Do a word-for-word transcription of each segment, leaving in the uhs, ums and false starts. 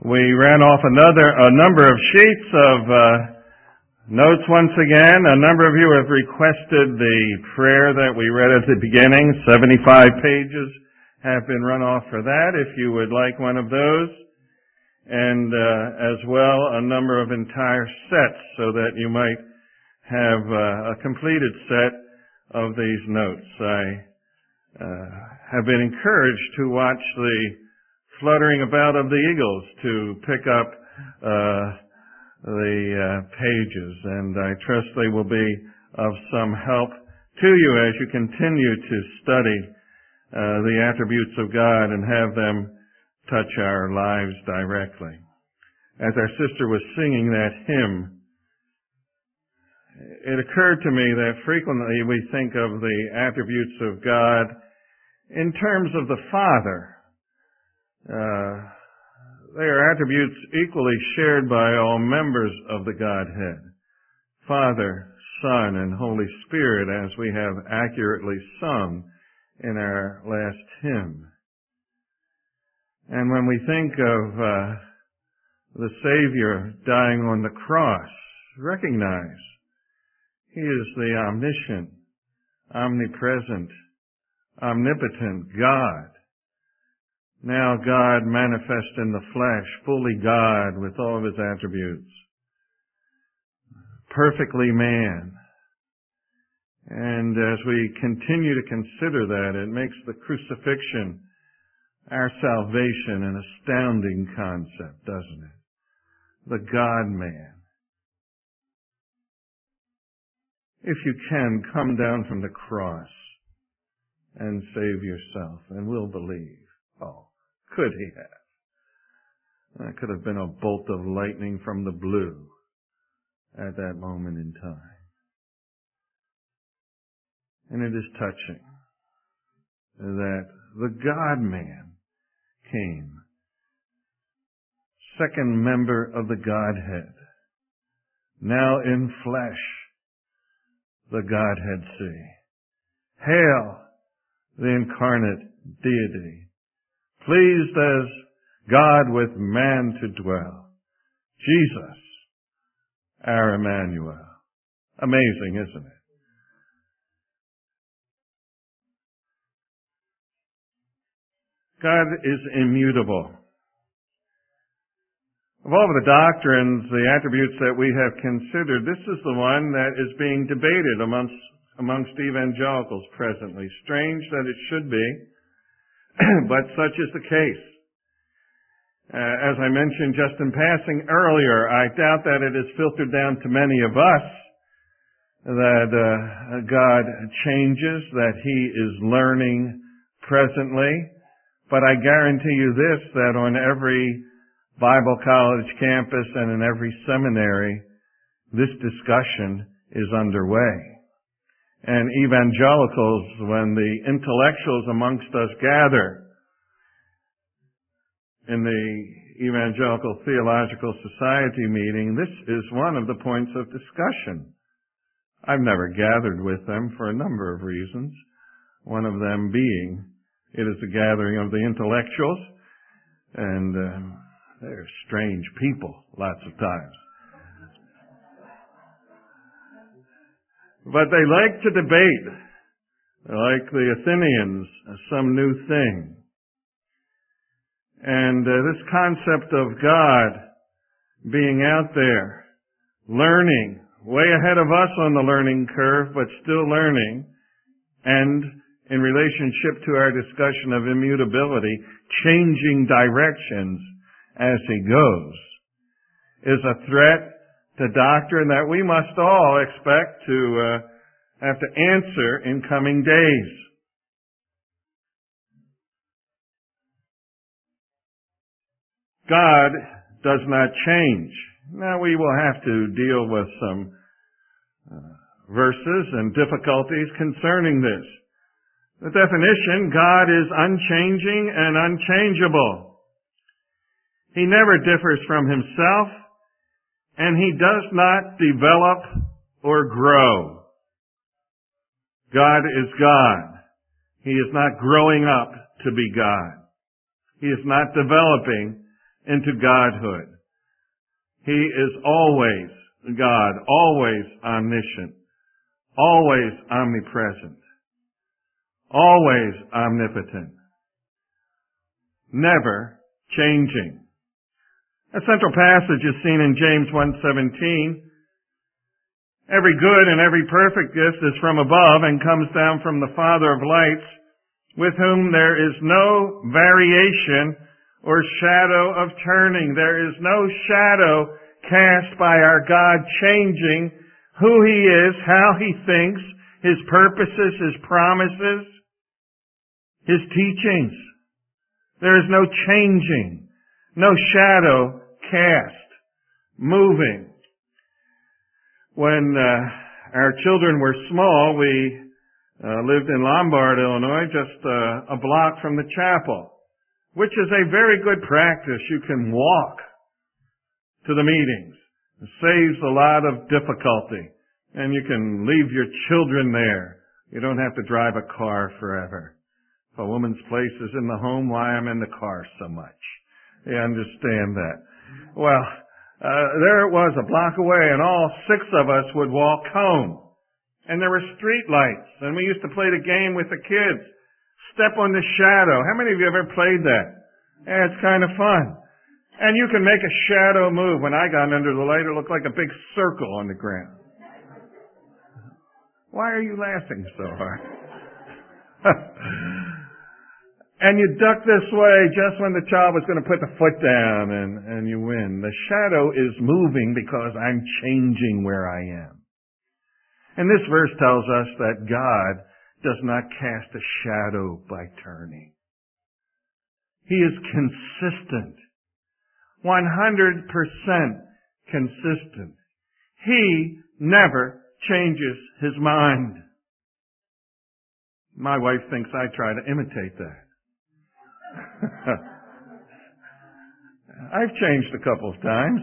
We ran off another a number of sheets of uh, notes once again. A number of you have requested the prayer that we read at the beginning. seventy-five pages have been run off for that, if you would like one of those. And uh, as well, a number of entire sets so that you might have uh, a completed set of these notes. I uh, have been encouraged to watch the fluttering about of the eagles to pick up uh, the uh, pages, and I trust they will be of some help to you as you continue to study uh, the attributes of God and have them touch our lives directly. As our sister was singing that hymn, it occurred to me that frequently we think of the attributes of God in terms of the Father. Uh, they are attributes equally shared by all members of the Godhead, Father, Son, and Holy Spirit, as we have accurately sung in our last hymn. And when we think of uh, the Savior dying on the cross, recognize He is the omniscient, omnipresent, omnipotent God. Now God manifest in the flesh, fully God with all of His attributes, perfectly man. And as we continue to consider that, it makes the crucifixion, our salvation, an astounding concept, doesn't it? The God-man. If you can, come down from the cross and save yourself, and we'll believe. Oh, could He have? That could have been a bolt of lightning from the blue at that moment in time. And it is touching that the God-man came, second member of the Godhead, now in flesh, the Godhead see. Hail, the incarnate deity, pleased as God with man to dwell. Jesus, our Emmanuel. Amazing, isn't it? God is immutable. Of all of the doctrines, the attributes that we have considered, this is the one that is being debated amongst, amongst evangelicals presently. Strange that it should be, but such is the case. Uh, as I mentioned just in passing earlier, I doubt that it is filtered down to many of us that uh, God changes, that He is learning presently. But I guarantee you this, that on every Bible college campus and in every seminary, this discussion is underway. And evangelicals, when the intellectuals amongst us gather in the Evangelical Theological Society meeting, this is one of the points of discussion. I've never gathered with them for a number of reasons, one of them being it is a gathering of the intellectuals, and uh, they're strange people lots of times. But they like to debate, like the Athenians, some new thing. And uh, this concept of God being out there, learning, way ahead of us on the learning curve, but still learning, and in relationship to our discussion of immutability, changing directions as He goes, is a threat to doctrine that we must all expect to uh, have to answer in coming days. God does not change. Now we will have to deal with some uh, verses and difficulties concerning this. The definition, God is unchanging and unchangeable. He never differs from Himself, and He does not develop or grow. God is God. He is not growing up to be God. He is not developing into godhood. He is always God, always omniscient, always omnipresent, always omnipotent, never changing. A central passage is seen in James one seventeen. Every good and every perfect gift is from above and comes down from the Father of lights, with whom there is no variation or shadow of turning. There is no shadow cast by our God changing who He is, how He thinks, His purposes, His promises, His teachings. There is no changing, no shadow cast, moving. When uh, our children were small, we uh, lived in Lombard, Illinois, just uh, a block from the chapel, which is a very good practice. You can walk to the meetings. It saves a lot of difficulty, and you can leave your children there. You don't have to drive a car forever. If a woman's place is in the home, why I'm in the car so much? You understand that. Well, uh, there it was, a block away, and all six of us would walk home. And there were street lights, and we used to play the game with the kids. Step on the shadow. How many of you ever played that? Yeah, it's kind of fun. And you can make a shadow move. When I got under the light, it looked like a big circle on the ground. Why are you laughing so hard? And you duck this way just when the child was going to put the foot down, and, and you win. The shadow is moving because I'm changing where I am. And this verse tells us that God does not cast a shadow by turning. He is consistent. one hundred percent consistent. He never changes His mind. My wife thinks I try to imitate that. I've changed a couple of times.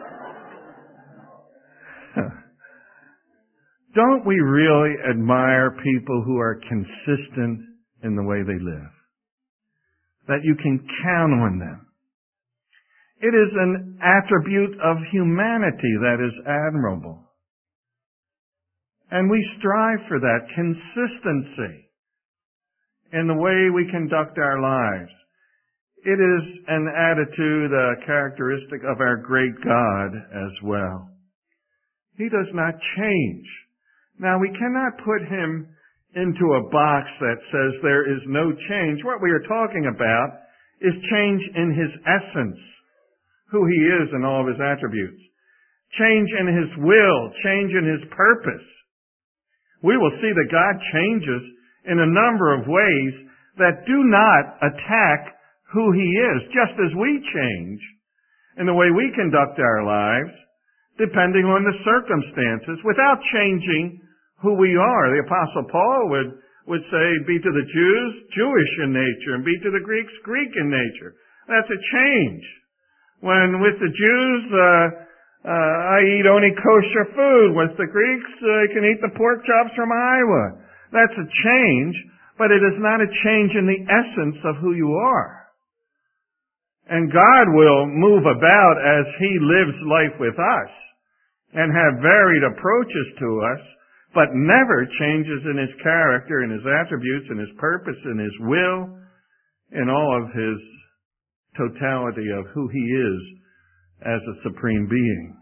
Don't we really admire people who are consistent in the way they live? That you can count on them. It is an attribute of humanity that is admirable. And we strive for that consistency in the way we conduct our lives. It is an attitude, a characteristic of our great God as well. He does not change. Now, we cannot put Him into a box that says there is no change. What we are talking about is change in His essence, who He is and all of His attributes. Change in His will, change in His purpose. We will see that God changes in a number of ways that do not attack who He is, just as we change in the way we conduct our lives, depending on the circumstances, without changing who we are. The Apostle Paul would, would say, be to the Jews, Jewish in nature, and be to the Greeks, Greek in nature. That's a change. When with the Jews, uh, uh, I eat only kosher food. With the Greeks, uh, I can eat the pork chops from Iowa. That's a change, but it is not a change in the essence of who you are. And God will move about as He lives life with us and have varied approaches to us, but never changes in His character, in His attributes, in His purpose, in His will, in all of His totality of who He is as a supreme being.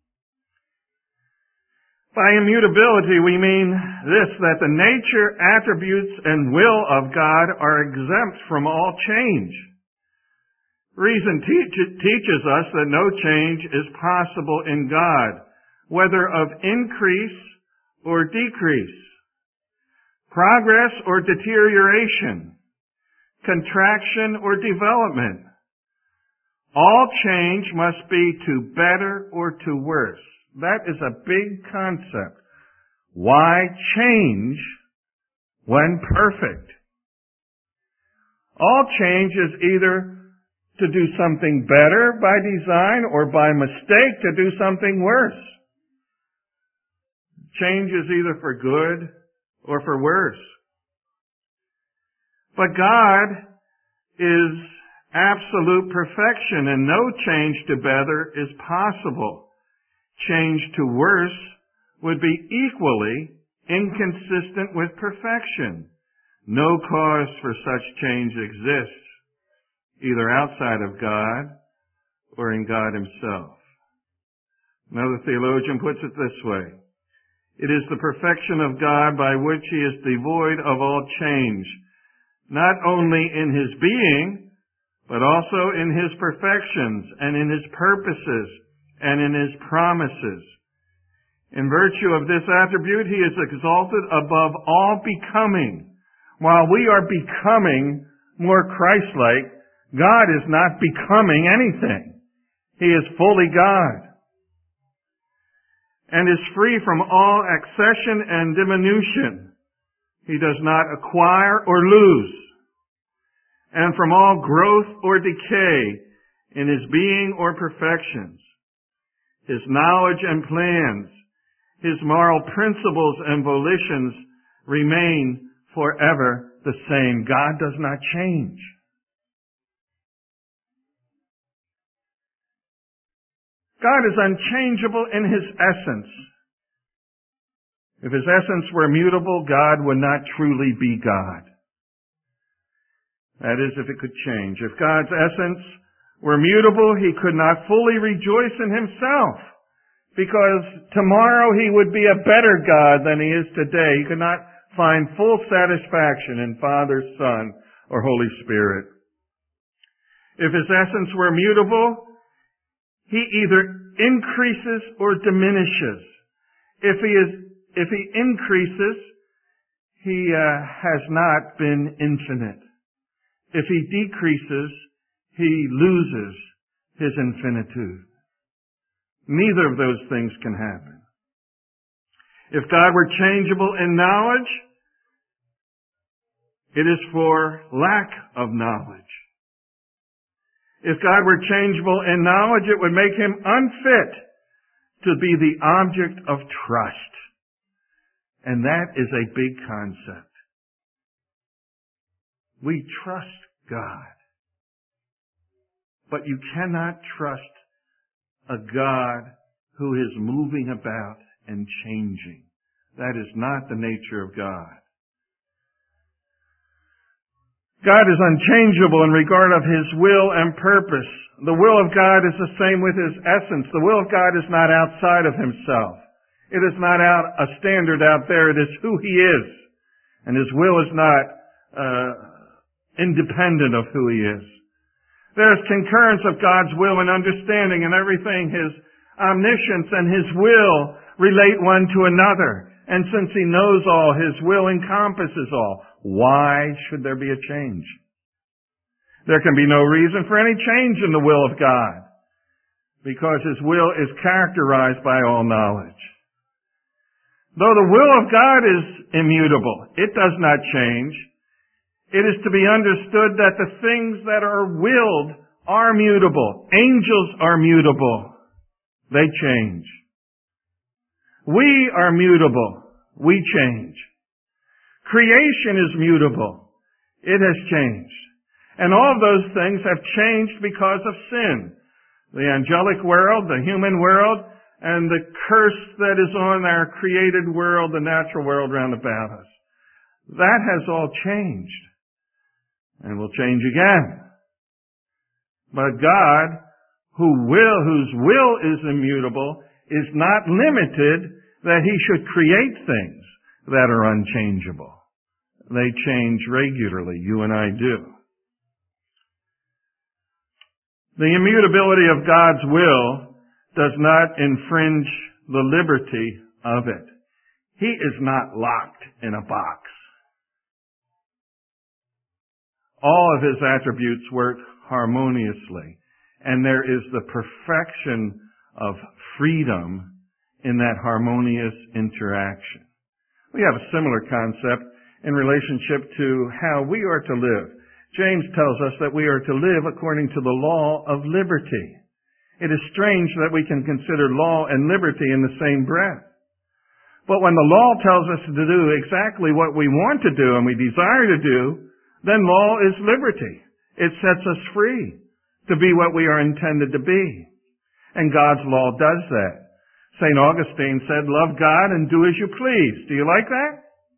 By immutability, we mean this, that the nature, attributes, and will of God are exempt from all change. Reason teach, teaches us that no change is possible in God, whether of increase or decrease, progress or deterioration, contraction or development. All change must be to better or to worse. That is a big concept. Why change when perfect? All change is either to do something better by design or by mistake to do something worse. Change is either for good or for worse. But God is absolute perfection, and no change to better is possible. Change to worse would be equally inconsistent with perfection. No cause for such change exists, either outside of God or in God Himself. Another theologian puts it this way: it is the perfection of God by which He is devoid of all change, not only in His being, but also in His perfections and in His purposes and in His promises. In virtue of this attribute, He is exalted above all becoming. While we are becoming more Christ-like, God is not becoming anything. He is fully God and is free from all accession and diminution. He does not acquire or lose, and from all growth or decay in His being or perfections. His knowledge and plans, His moral principles and volitions remain forever the same. God does not change. God is unchangeable in His essence. If His essence were mutable, God would not truly be God. That is, if it could change. If God's essence were mutable, He could not fully rejoice in Himself, because tomorrow He would be a better God than He is today. He could not find full satisfaction in Father, Son, or Holy Spirit. If His essence were mutable, He either increases or diminishes. If He is, if He increases, He uh, has not been infinite. If He decreases, He loses His infinitude. Neither of those things can happen. If God were changeable in knowledge, it is for lack of knowledge. If God were changeable in knowledge, it would make Him unfit to be the object of trust. And that is a big concept. We trust God. But you cannot trust a God who is moving about and changing. That is not the nature of God. God is unchangeable in regard of His will and purpose. The will of God is the same with His essence. The will of God is not outside of Himself. It is not out a standard out there. It is who He is. And His will is not uh, independent of who He is. There is concurrence of God's will and understanding in everything. His omniscience and His will relate one to another. And since He knows all, His will encompasses all. Why should there be a change? There can be no reason for any change in the will of God, because His will is characterized by all knowledge. Though the will of God is immutable, it does not change. It is to be understood that the things that are willed are mutable. Angels are mutable. They change. We are mutable. We change. Creation is mutable. It has changed. And all of those things have changed because of sin. The angelic world, the human world, and the curse that is on our created world, the natural world round about us. That has all changed. And will change again. But God, who will, whose will is immutable, is not limited that He should create things that are unchangeable. They change regularly. You and I do. The immutability of God's will does not infringe the liberty of it. He is not locked in a box. All of His attributes work harmoniously, and there is the perfection of freedom in that harmonious interaction. We have a similar concept in relationship to how we are to live. James tells us that we are to live according to the law of liberty. It is strange that we can consider law and liberty in the same breath. But when the law tells us to do exactly what we want to do and we desire to do, then law is liberty. It sets us free to be what we are intended to be. And God's law does that. Saint Augustine said, love God and do as you please. Do you like that?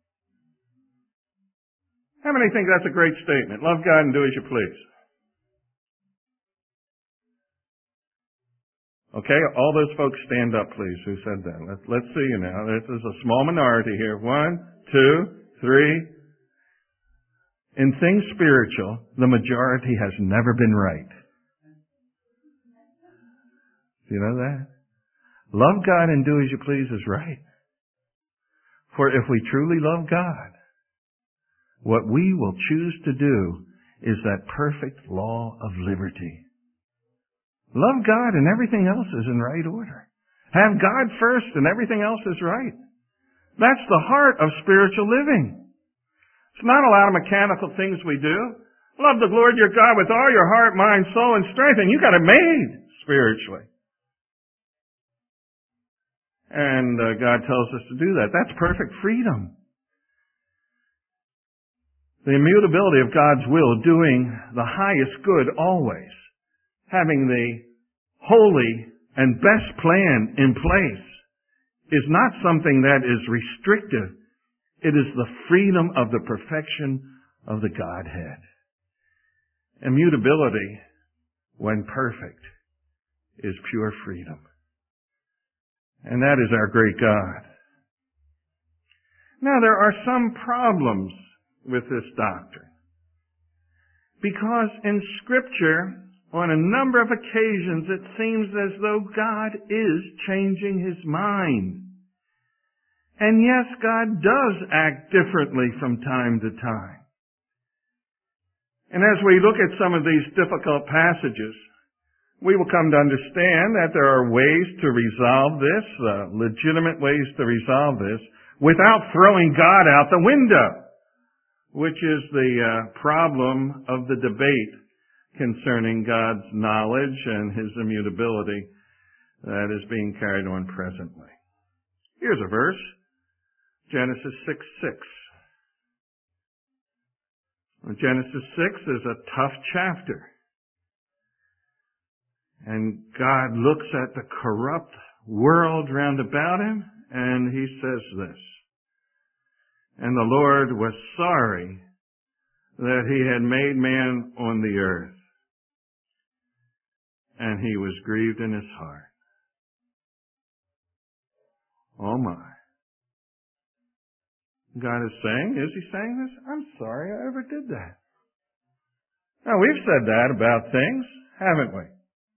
How many think that's a great statement? Love God and do as you please. Okay, all those folks stand up, please, who said that. Let's, let's see you now. This is a small minority here. One, two, three. In things spiritual, the majority has never been right. Do you know that? Love God and do as you please is right. For if we truly love God, what we will choose to do is that perfect law of liberty. Love God and everything else is in right order. Have God first and everything else is right. That's the heart of spiritual living. It's not a lot of mechanical things we do. Love the Lord your God with all your heart, mind, soul, and strength, and you got it made spiritually. And uh, God tells us to do that. That's perfect freedom. The immutability of God's will, doing the highest good always. Having the holy and best plan in place is not something that is restrictive. It is the freedom of the perfection of the Godhead. Immutability, when perfect, is pure freedom. And that is our great God. Now, there are some problems with this doctrine. Because in Scripture, on a number of occasions, it seems as though God is changing His mind. And yes, God does act differently from time to time. And as we look at some of these difficult passages, we will come to understand that there are ways to resolve this, uh, legitimate ways to resolve this, without throwing God out the window, which is the uh, problem of the debate concerning God's knowledge and His immutability that is being carried on presently. Here's a verse, Genesis six six. Genesis six is a tough chapter. And God looks at the corrupt world round about Him, and He says this. And the Lord was sorry that He had made man on the earth, and He was grieved in His heart. Oh my. God is saying, is He saying this? I'm sorry I ever did that. Now, we've said that about things, haven't we?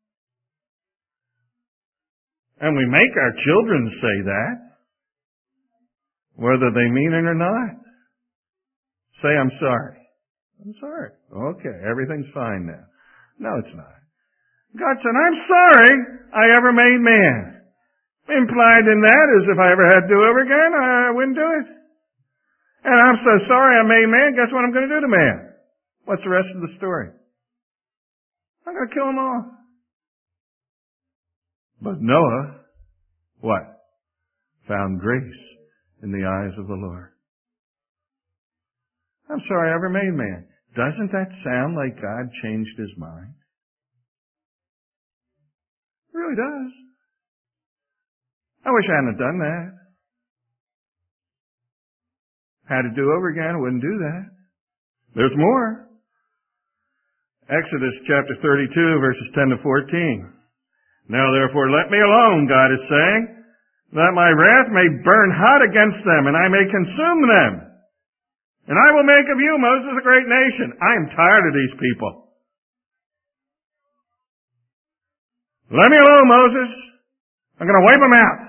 And we make our children say that, whether they mean it or not. Say, I'm sorry. I'm sorry. Okay, everything's fine now. No, it's not. God said, I'm sorry I ever made man. Implied in that is if I ever had to do it over again, I wouldn't do it. And I'm so sorry I made man, guess what I'm going to do to man? What's the rest of the story? I'm going to kill them all. But Noah, what? Found grace in the eyes of the Lord. I'm sorry I ever made man. Doesn't that sound like God changed His mind? It really does. I wish I hadn't done that. Had to do over again, I wouldn't do that. There's more. Exodus chapter thirty-two, verses ten to fourteen. Now therefore let me alone, God is saying, that my wrath may burn hot against them, and I may consume them. And I will make of you, Moses, a great nation. I am tired of these people. Let me alone, Moses. I'm going to wipe them out.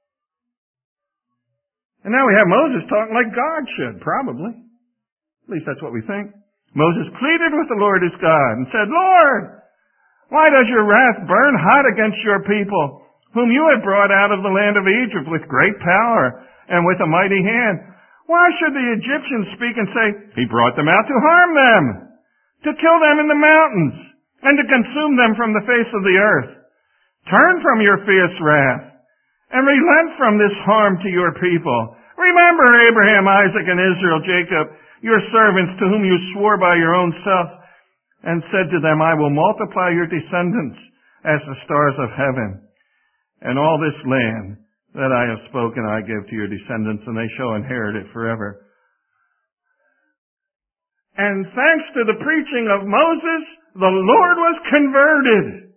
And now we have Moses talking like God should, probably. At least that's what we think. Moses pleaded with the Lord his God and said, Lord, why does your wrath burn hot against your people, whom you have brought out of the land of Egypt with great power and with a mighty hand? Why should the Egyptians speak and say, He brought them out to harm them, to kill them in the mountains, and to consume them from the face of the earth? Turn from your fierce wrath, and relent from this harm to your people. Remember Abraham, Isaac, and Israel, Jacob, your servants, to whom you swore by your own self, and said to them, I will multiply your descendants as the stars of heaven, and all this land that I have spoken I give to your descendants, and they shall inherit it forever. And thanks to the preaching of Moses, the Lord was converted.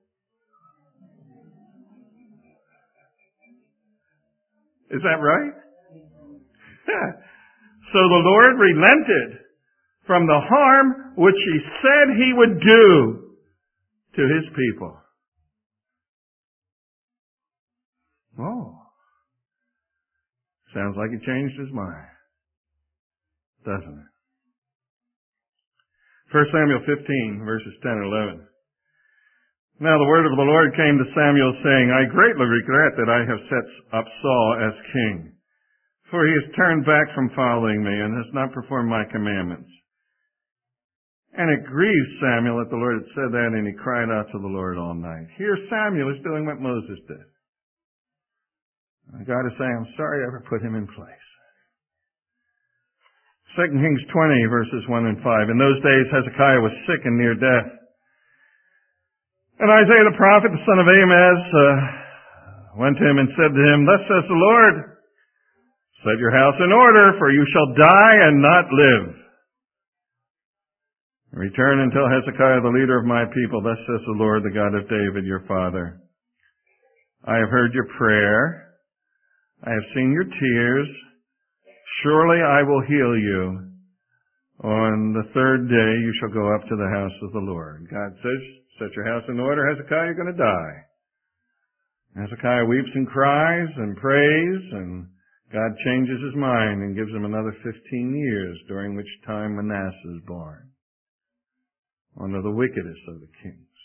Is that right? Yeah. So the Lord relented from the harm which he said he would do to his people. Oh. Sounds like he changed his mind, doesn't it? First Samuel fifteen, verses ten and eleven. Now the word of the Lord came to Samuel, saying, I greatly regret that I have set up Saul as king, for he has turned back from following me and has not performed my commandments. And it grieved Samuel that the Lord had said that, and he cried out to the Lord all night. Here Samuel is doing what Moses did. And God is saying, I'm sorry I ever put him in place. Second Kings twenty, verses one and five. In those days Hezekiah was sick and near death. And Isaiah the prophet, the son of Amoz, uh, went to him and said to him, Thus says the Lord, set your house in order, for you shall die and not live. Return and tell Hezekiah, the leader of my people, thus says the Lord, the God of David, your father. I have heard your prayer. I have seen your tears. Surely I will heal you. On the third day you shall go up to the house of the Lord. God says, set your house in order, Hezekiah, you're going to die. Hezekiah weeps and cries and prays, and God changes his mind and gives him another fifteen years, during which time Manasseh is born, one of the wickedest of the kings.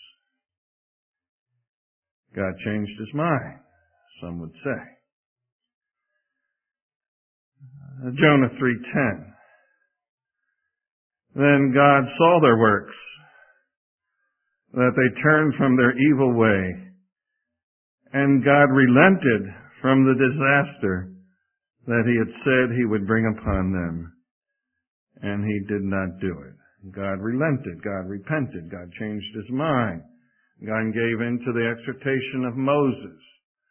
God changed his mind, some would say. Jonah three ten. Then God saw their works, that they turned from their evil way, and God relented from the disaster that he had said he would bring upon them, and he did not do it. God relented, God repented, God changed his mind. God gave in to the exhortation of Moses.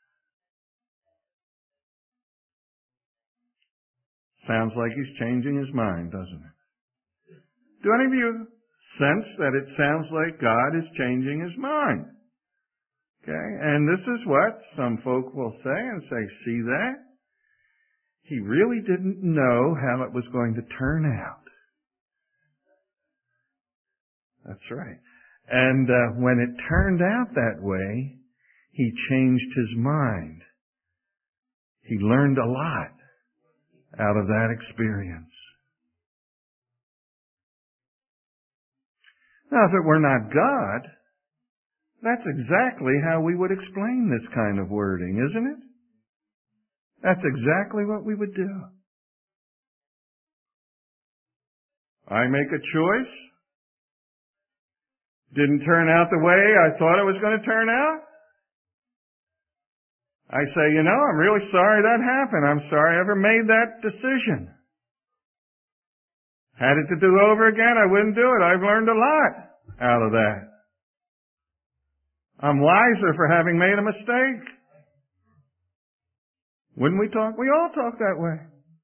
Sounds like he's changing his mind, doesn't it? Do any of you sense that it sounds like God is changing his mind? Okay, and this is what some folk will say and say, see that? He really didn't know how it was going to turn out. That's right. And uh, when it turned out that way, he changed his mind. He learned a lot out of that experience. Now, if it were not God, that's exactly how we would explain this kind of wording, isn't it? That's exactly what we would do. I make a choice. Didn't turn out the way I thought it was going to turn out. I say, you know, I'm really sorry that happened. I'm sorry I ever made that decision. Had it to do over again, I wouldn't do it. I've learned a lot out of that. I'm wiser for having made a mistake. Wouldn't we talk? We all talk that way.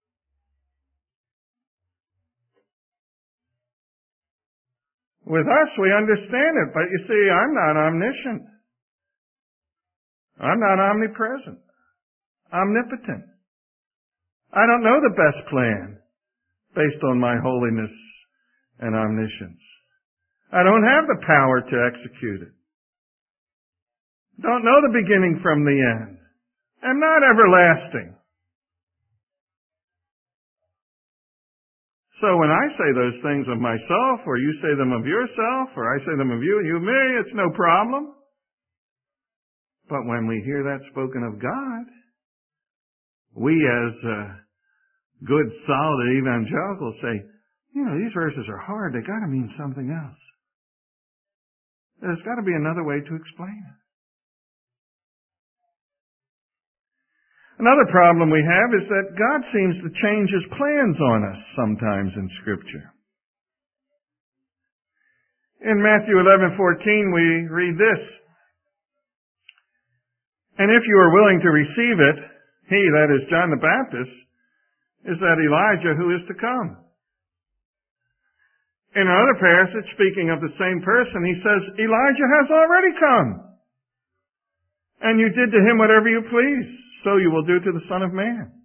With us, we understand it, but you see, I'm not omniscient. I'm not omnipresent, omnipotent. I don't know the best plan based on my holiness and omniscience. I don't have the power to execute it. Don't know the beginning from the end. I'm not everlasting. So when I say those things of myself, or you say them of yourself, or I say them of you and you me, it's no problem. But when we hear that spoken of God, we as uh, good, solid evangelicals say, you know, these verses are hard. They got to mean something else. There's got to be another way to explain it. Another problem we have is that God seems to change his plans on us sometimes in Scripture. In Matthew eleven fourteen, we read this. And if you are willing to receive it, he, that is John the Baptist, is that Elijah who is to come. In another passage, speaking of the same person, he says, Elijah has already come. And you did to him whatever you please, so you will do to the Son of Man.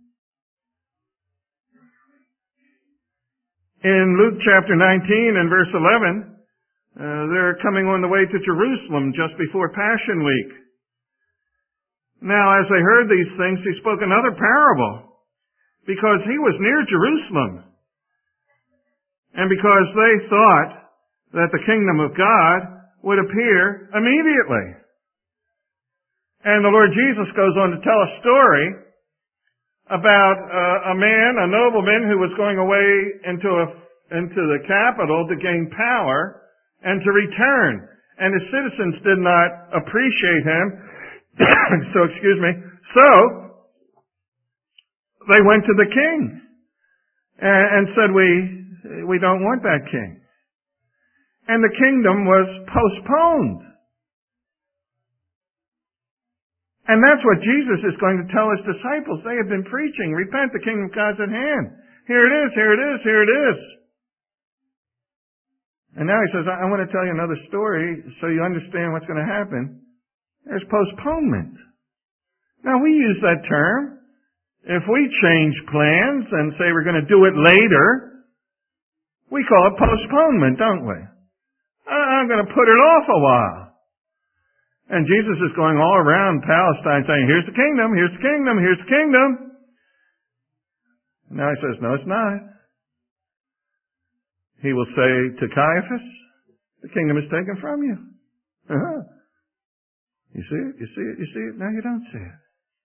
In Luke chapter nineteen and verse eleven, uh, they're coming on the way to Jerusalem just before Passion Week. Now, as they heard these things, he spoke another parable, because he was near Jerusalem, and because they thought that the kingdom of God would appear immediately. And the Lord Jesus goes on to tell a story about uh, a man, a nobleman, who was going away into a, into the capital to gain power and to return. And his citizens did not appreciate him. so, excuse me. So, they went to the king and, and said, we, we don't want that king. And the kingdom was postponed. And that's what Jesus is going to tell his disciples. They have been preaching, repent, the kingdom of God's at hand. Here it is, here it is, here it is. And now he says, I, I want to tell you another story so you understand what's going to happen. There's postponement. Now we use that term. If we change plans and say we're going to do it later, we call it postponement, don't we? I'm going to put it off a while. And Jesus is going all around Palestine saying, here's the kingdom, here's the kingdom, here's the kingdom. And now he says, no, it's not. He will say to Caiaphas, the kingdom is taken from you. Uh-huh. You see it? You see it? You see it? Now you don't see it.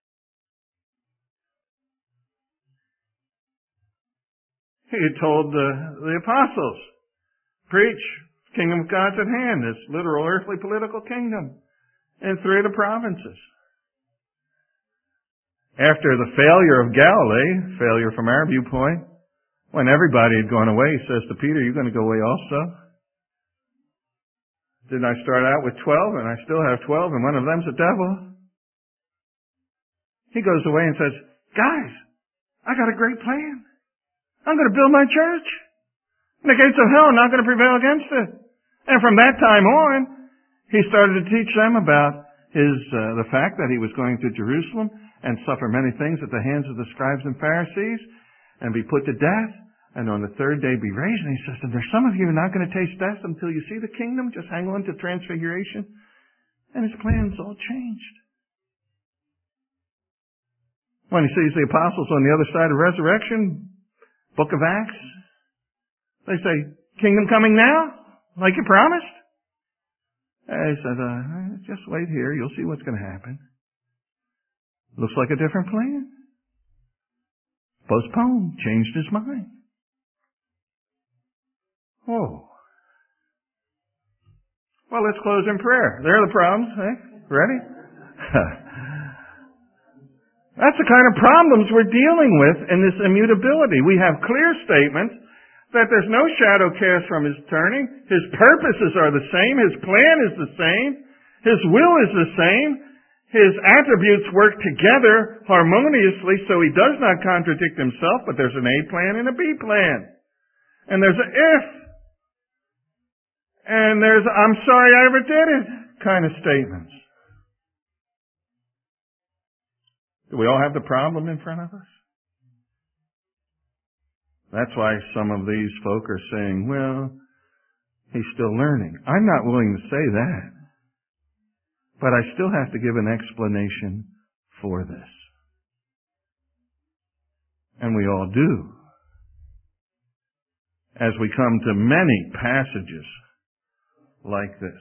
He had told the, the apostles, preach, kingdom of God's at hand, this literal earthly political kingdom in three of the provinces. After the failure of Galilee, failure from our viewpoint, when everybody had gone away, he says to Peter, you're going to go away also? Didn't I start out with twelve, and I still have twelve, and one of them's a devil? He goes away and says, guys, I got a great plan. I'm going to build my church. And the gates of hell are not going to prevail against it. And from that time on, he started to teach them about his uh, the fact that he was going to Jerusalem and suffer many things at the hands of the scribes and Pharisees and be put to death, and on the third day be raised. And he says, and there's some of you who are not going to taste death until you see the kingdom. Just hang on to transfiguration. And his plans all changed. When he sees the apostles on the other side of resurrection, book of Acts, they say, kingdom coming now? Like you promised? And he said, uh, just wait here. You'll see what's going to happen. Looks like a different plan. Postponed. Changed his mind. Oh. Well, let's close in prayer. There are the problems, eh? Ready? That's the kind of problems we're dealing with in this immutability. We have clear statements that there's no shadow cast from his turning. His purposes are the same. His plan is the same. His will is the same. His attributes work together harmoniously so he does not contradict himself, but there's an A plan and a B plan. And there's an if. And there's, I'm sorry I ever did it kind of statements. Do we all have the problem in front of us? That's why some of these folk are saying, well, he's still learning. I'm not willing to say that. But I still have to give an explanation for this. And we all do. As we come to many passages like this.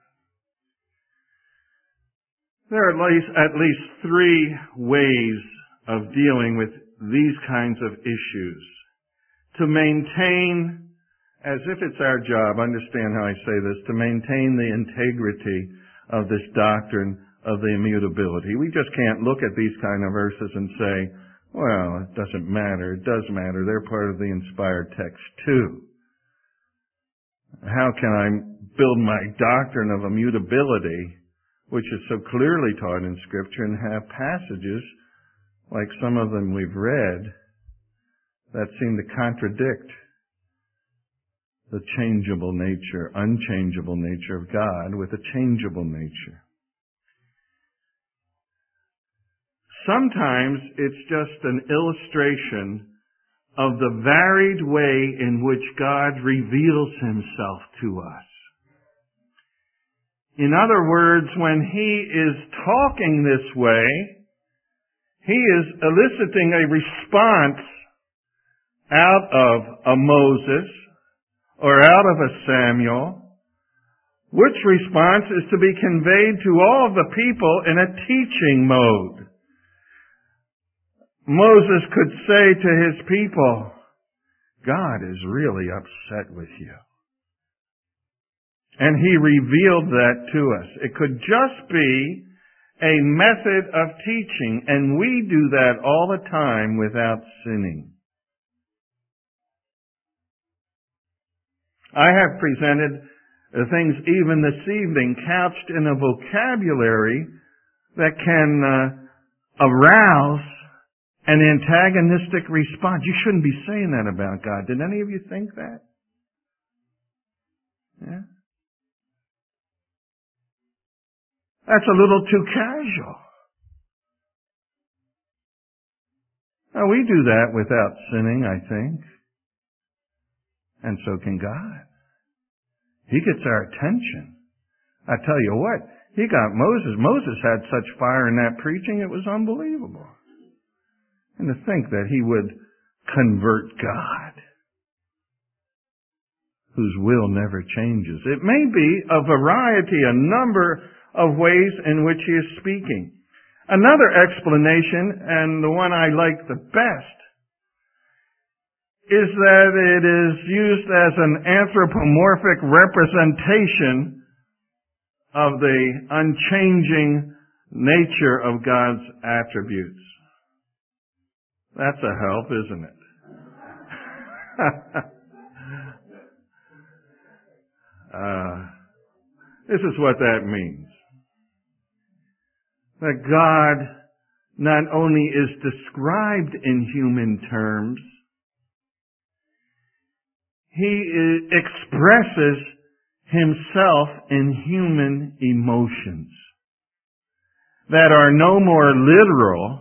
There are at least, at least three ways of dealing with these kinds of issues. To maintain, as if it's our job, understand how I say this, to maintain the integrity of this doctrine of the immutability. We just can't look at these kind of verses and say, well, it doesn't matter. It does matter. They're part of the inspired text too. How can I build my doctrine of immutability, which is so clearly taught in Scripture, and have passages, like some of them we've read, that seem to contradict the changeable nature, unchangeable nature of God with a changeable nature? Sometimes it's just an illustration of the varied way in which God reveals Himself to us. In other words, when He is talking this way, He is eliciting a response out of a Moses or out of a Samuel, which response is to be conveyed to all of the people in a teaching mode. Moses could say to his people, God is really upset with you. And he revealed that to us. It could just be a method of teaching, and we do that all the time without sinning. I have presented things even this evening couched in a vocabulary that can uh, arouse an antagonistic response. You shouldn't be saying that about God. Did any of you think that? Yeah? That's a little too casual. Now, we do that without sinning, I think. And so can God. He gets our attention. I tell you what, He got Moses. Moses had such fire in that preaching, it was unbelievable. And to think that he would convert God, whose will never changes. It may be a variety, a number of ways in which he is speaking. Another explanation, and the one I like the best, is that it is used as an anthropomorphic representation of the unchanging nature of God's attributes. That's a help, isn't it? uh, this is what that means. That God not only is described in human terms, He expresses Himself in human emotions that are no more literal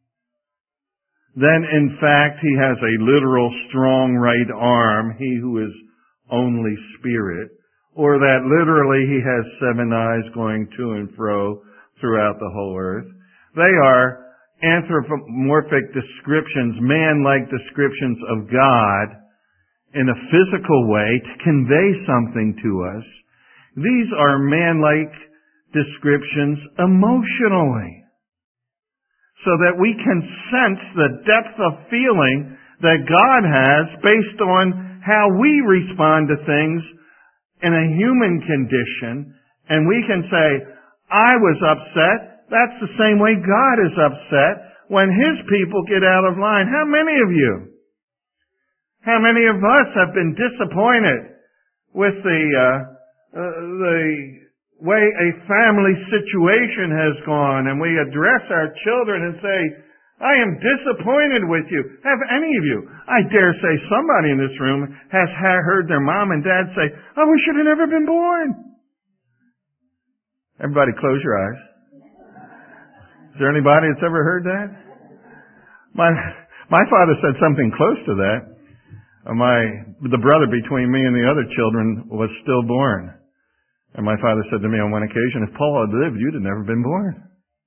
then in fact He has a literal strong right arm, He who is only spirit, or that literally He has seven eyes going to and fro throughout the whole earth. They are anthropomorphic descriptions, man-like descriptions of God in a physical way to convey something to us. These are man-like descriptions emotionally, so that we can sense the depth of feeling that God has based on how we respond to things in a human condition. And we can say, I was upset. That's the same way God is upset when His people get out of line. How many of you, how many of us have been disappointed with the, uh, uh, the way a family situation has gone, and we address our children and say, I am disappointed with you. Have any of you, I dare say somebody in this room has heard their mom and dad say, oh, we should have never been born. Everybody close your eyes. Is there anybody that's ever heard that? My, my father said something close to that. My, the brother between me and the other children was stillborn. And my father said to me on one occasion, if Paul had lived, you'd have never been born.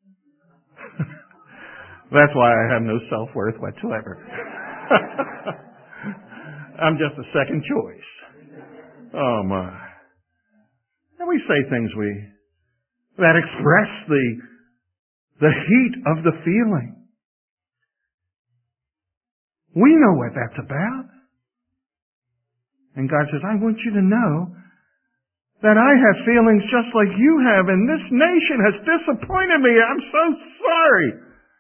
That's why I have no self-worth whatsoever. I'm just a second choice. Oh my. And we say things we, that express the, the heat of the feeling. We know what that's about. And God says, I want you to know that I have feelings just like you have, and this nation has disappointed me. I'm so sorry.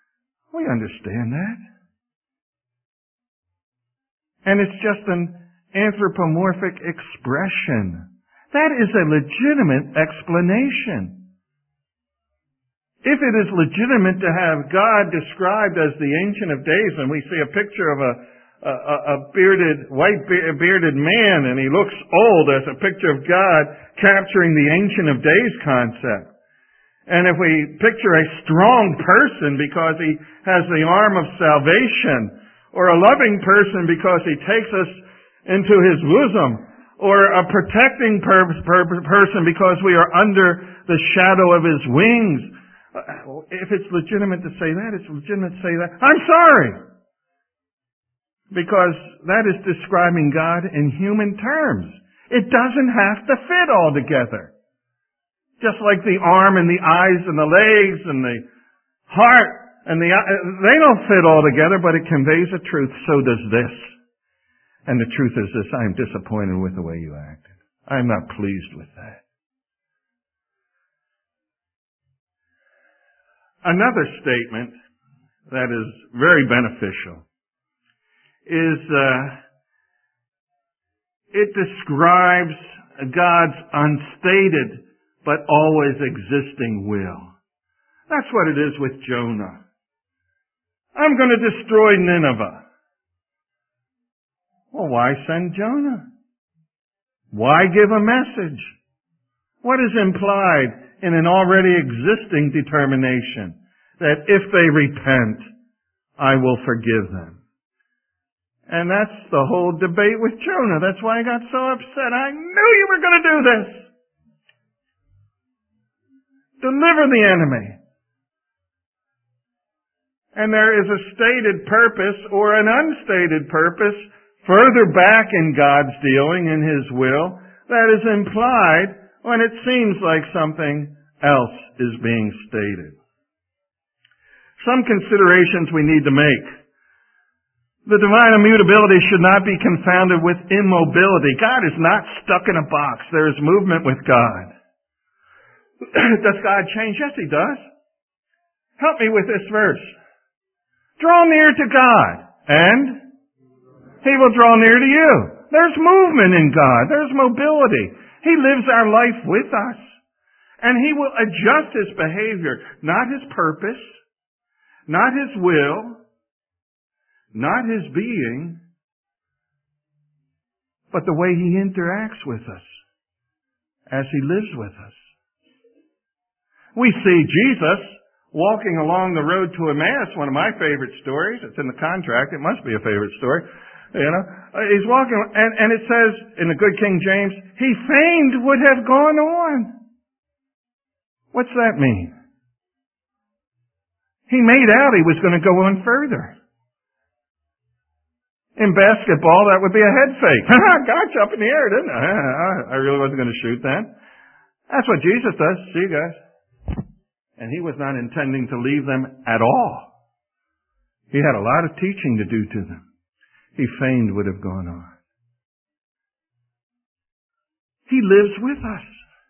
We understand that. And it's just an anthropomorphic expression. That is a legitimate explanation. If it is legitimate to have God described as the Ancient of Days, and we see a picture of a, a, a bearded, white bearded man, and he looks old as a picture of God capturing the Ancient of Days concept. And if we picture a strong person because he has the arm of salvation, or a loving person because he takes us into his bosom, or a protecting per- per- person because we are under the shadow of his wings, if it's legitimate to say that, it's legitimate to say that. I'm sorry! Because that is describing God in human terms. It doesn't have to fit all together. Just like the arm and the eyes and the legs and the heart and the they don't fit all together, but it conveys a truth. So does this. And the truth is this: I am disappointed with the way you acted. I am not pleased with that. Another statement that is very beneficial is uh, it describes God's unstated but always existing will. That's what it is with Jonah. I'm going to destroy Nineveh. Well, why send Jonah? Why give a message? What is implied in an already existing determination? That if they repent, I will forgive them. And that's the whole debate with Jonah. That's why I got so upset. I knew you were going to do this. Deliver the enemy. And there is a stated purpose or an unstated purpose further back in God's dealing, in His will, that is implied when it seems like something else is being stated. Some considerations we need to make. The divine immutability should not be confounded with immobility. God is not stuck in a box. There is movement with God. Does God change? Yes, He does. Help me with this verse. Draw near to God, and He will draw near to you. There's movement in God. There's mobility. He lives our life with us. And He will adjust His behavior, not His purpose, not His will, not His being, but the way He interacts with us as He lives with us. We see Jesus walking along the road to Emmaus, one of my favorite stories. It's in the contract. It must be a favorite story. You know, he's walking, and, and it says in the Good King James, He fain would have gone on. What's that mean? He made out he was going to go on further. In basketball, that would be a head fake. Gotcha, up in the air, didn't I? I really wasn't going to shoot then. That's what Jesus does. See you guys. And He was not intending to leave them at all. He had a lot of teaching to do to them. He feigned would have gone on. He lives with us.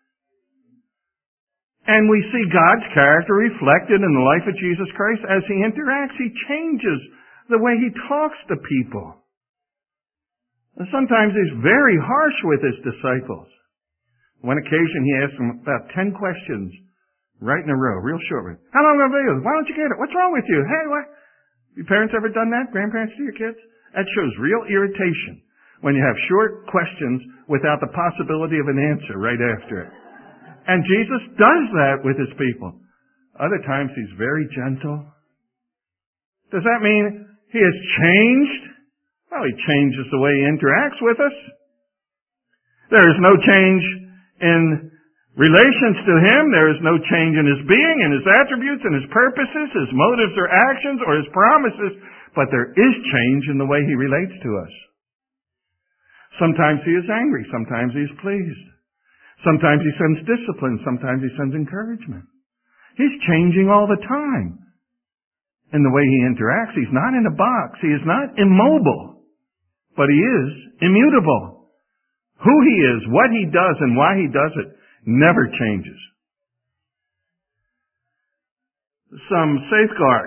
And we see God's character reflected in the life of Jesus Christ as He interacts. He changes the way He talks to people. And sometimes He's very harsh with His disciples. One occasion He asked them about ten questions right in a row, real short. How long have I been? Why don't you get it? What's wrong with you? Hey, what? Your parents ever done that? Grandparents to your kids? That shows real irritation when you have short questions without the possibility of an answer right after it. And Jesus does that with His people. Other times He's very gentle. Does that mean He has changed? Well, He changes the way He interacts with us. There is no change in relations to Him. There is no change in His being, in His attributes, in His purposes, His motives or actions, or His promises. But there is change in the way He relates to us. Sometimes He is angry. Sometimes He is pleased. Sometimes He sends discipline. Sometimes He sends encouragement. He's changing all the time in the way He interacts. He's not in a box. He is not immobile, but He is immutable. Who He is, what He does, and why He does it never changes. Some safeguards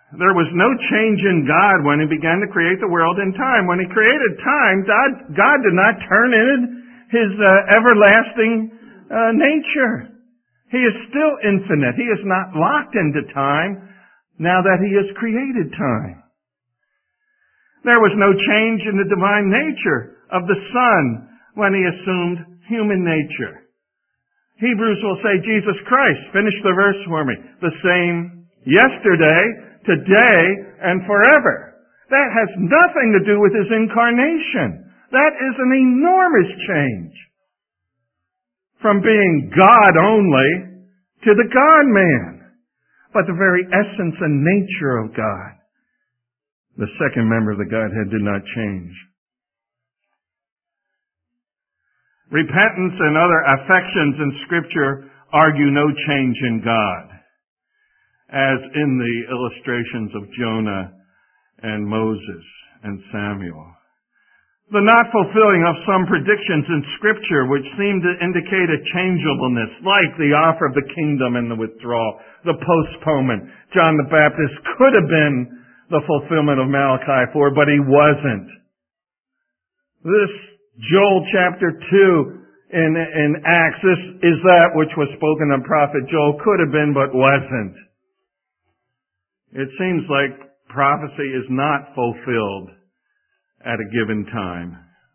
There was no change in God when He began to create the world in time. When He created time, God, God did not turn in His uh, everlasting uh, nature. He is still infinite. He is not locked into time now that He has created time. There was no change in the divine nature of the Son when He assumed human nature. Hebrews will say Jesus Christ, finish the verse for me, the same yesterday, today, and forever. That has nothing to do with His incarnation. That is an enormous change. From being God only to the God-man. But the very essence and nature of God, the second member of the Godhead, did not change. Repentance and other affections in Scripture argue no change in God, as in the illustrations of Jonah and Moses and Samuel. The not fulfilling of some predictions in Scripture which seem to indicate a changeableness, like the offer of the kingdom and the withdrawal, the postponement. John the Baptist could have been the fulfillment of Malachi four, but he wasn't. This Joel chapter two in, in Acts, this is that which was spoken of prophet Joel, could have been but wasn't. It seems like prophecy is not fulfilled at a given time.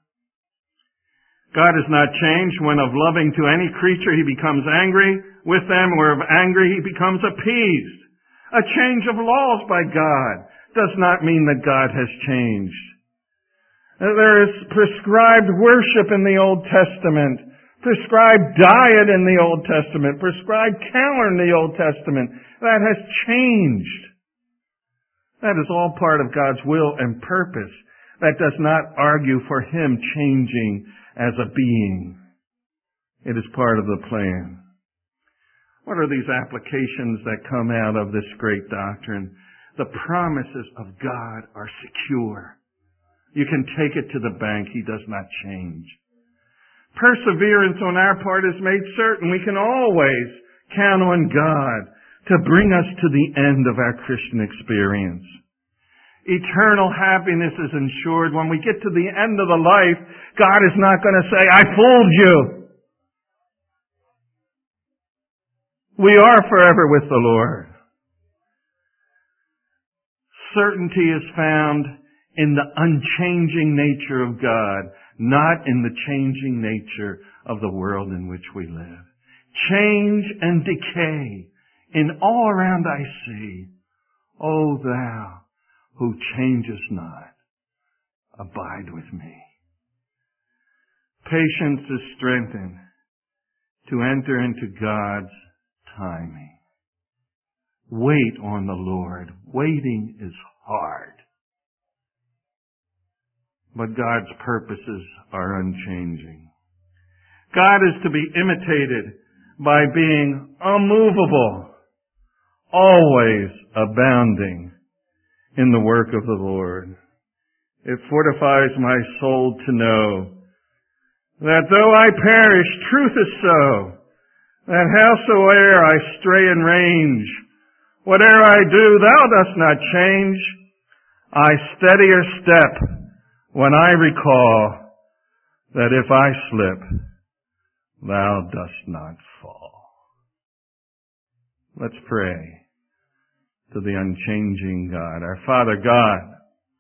God is not changed when of loving to any creature He becomes angry with them, or of angry He becomes appeased. A change of laws by God does not mean that God has changed. There is prescribed worship in the Old Testament, prescribed diet in the Old Testament, prescribed calendar in the Old Testament. That has changed. That is all part of God's will and purpose. That does not argue for Him changing as a being. It is part of the plan. What are these applications that come out of this great doctrine? The promises of God are secure. You can take it to the bank. He does not change. Perseverance on our part is made certain. We can always count on God to bring us to the end of our Christian experience. Eternal happiness is ensured. When we get to the end of the life, God is not going to say, I fooled you. We are forever with the Lord. Certainty is found in the unchanging nature of God, not in the changing nature of the world in which we live. Change and decay in all around I see. O Thou who changest not, abide with me. Patience is strengthened to enter into God's timing. Wait on the Lord. Waiting is hard. But God's purposes are unchanging. God is to be imitated by being unmovable, always abounding in the work of the Lord. It fortifies my soul to know that though I perish, truth is so, that howsoe'er I stray in range, whate'er I do, Thou dost not change. I steadier step when I recall that if I slip, Thou dost not fall. Let's pray to the unchanging God. Our Father God,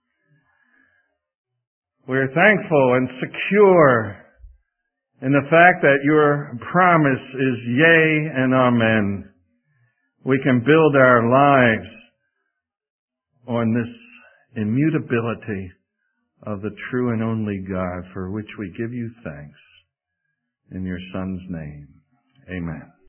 we're thankful and secure in the fact that Your promise is yea and amen. We can build our lives on this immutability of the true and only God, for which we give You thanks. In Your Son's name, amen.